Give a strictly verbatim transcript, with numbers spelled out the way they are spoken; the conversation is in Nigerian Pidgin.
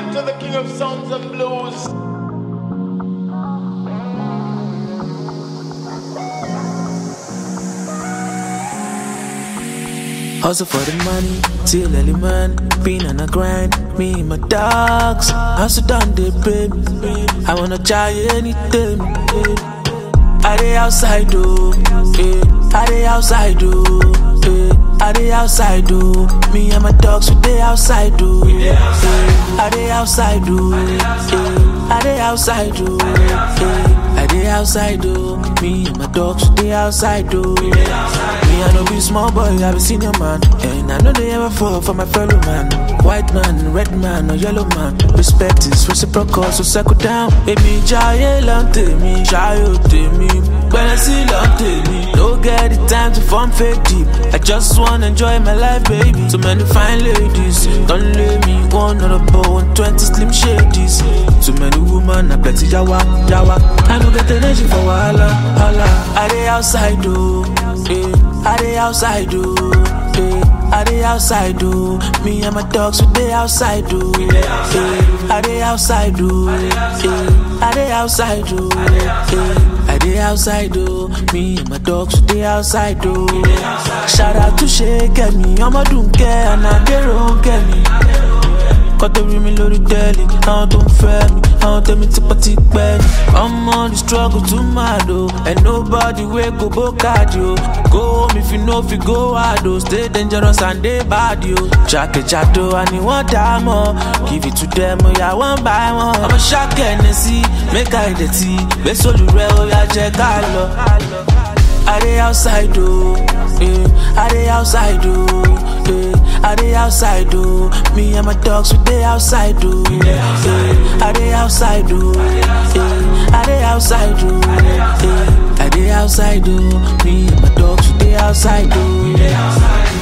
to the king of sounds and blues. Hustle for the money, till early man. Been on a grind, me and my dogs. Hustle down the pay me. I wanna try anything. I dey outside though, yeah. I dey outside though, yeah. I dey outside though. Me and my dogs, we dey outside though, yeah. I dey outside though, yeah. I dey outside though, yeah. I dey outside though. Me and my dogs, we dey outside though. Me I no be small boy, I be senior man, and I know they ever fall for my fellow man. White man, red man, or yellow man. Respect is reciprocal, so settle down. Baby, jaye lante me, jayo te me. When I see lante me, don't get the time to form fake deep. I just wanna enjoy my life, baby. Too many fine ladies, don't let me one on a bow and twenty slim shadies. Too many women, I plenty yawa, yawa. I don't get energy for wahala, hala. I dey outside though, yeah. I dey outside though, yeah. I dey outside though. Me and my dogs, we dey outside though, yeah. I dey outside though, yeah. I dey outside though, yeah. I dey outside though. Me and my dogs, we dey outside though. Shout out to Shake me, I'ma don't care, and I dey wrong get me. Got to rí mi lórí tẹ́lì, àwọn tó ń fẹ́ mi, àwọn tẹ́mi tipẹ́tipẹ́ ni. I'm on the struggle to mad oh, and nobody wey go bokad yo. Go home if you know if you go hard oh, stay dangerous and dey bad yo. Jákèjádò àní wọ́n dá mọ́, give it to them oya wọ́n buy wọn. Ọmọ ṣákẹ́ ní sí, make I dey tea, gbé sólù rẹ̀ oya jẹ́ ká lọ. I dey outside though, yeah. I dey outside though, yeah. I dey outside though. Me and my dogs, we dey outside though, yeah. I dey outside though, yeah. I dey outside though, yeah. I dey outside though. Me and my dogs, we dey outside though, yeah.